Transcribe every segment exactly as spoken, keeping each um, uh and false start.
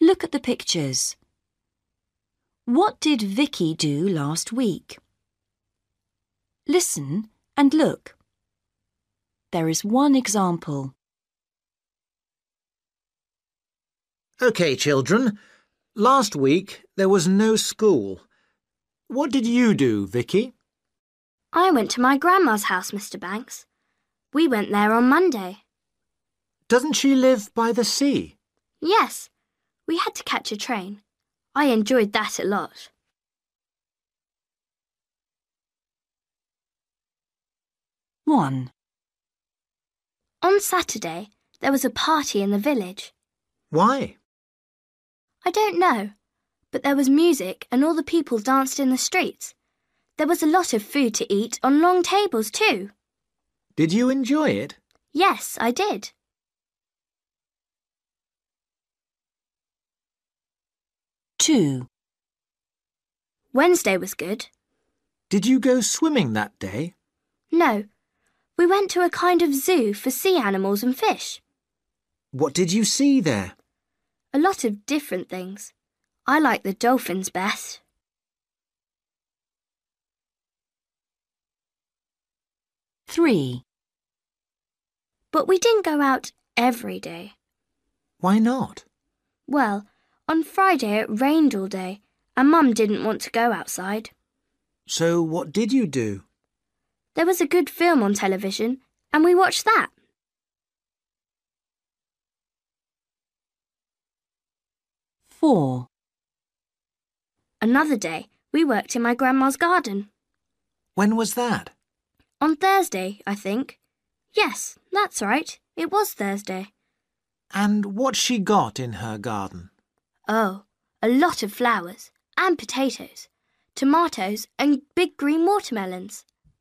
Look at the pictures. What did Vicky do last week? Listen and look. There is one example. OK, children. Last week there was no school. What did you do, Vicky? I went to my grandma's house, Mister Banks. We went there on Monday. Doesn't she live by the sea? Yes, we had to catch a train. I enjoyed that a lot. One. On Saturday, there was a party in the village. Why? I don't know, but there was music and all the people danced in the streets. There was a lot of food to eat on long tables too. Did you enjoy it? Yes, I did. Two. Wednesday was good. Did you go swimming that day? No, we went to a kind of zoo for sea animals and fish. What did you see there? A lot of different things. I like the dolphins best. Three. But we didn't go out every day. Why not? Well, on Friday it rained all day and Mum didn't want to go outside. So what did you do? There was a good film on television and we watched that. Four. Another day, we worked in my grandma's garden. When was that? On Thursday, I think. Yes, that's right. It was Thursday. And what she got in her garden? Oh, a lot of flowers and potatoes, tomatoes and big green watermelons.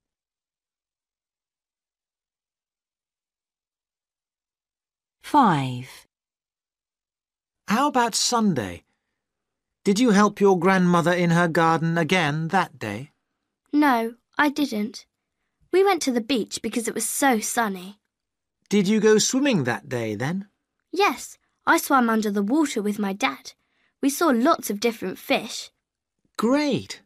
Five. How about Sunday? Did you help your grandmother in her garden again that day? No, I didn't. We went to the beach because it was so sunny. Did you go swimming that day then? Yes, I swam under the water with my dad. We saw lots of different fish. Great!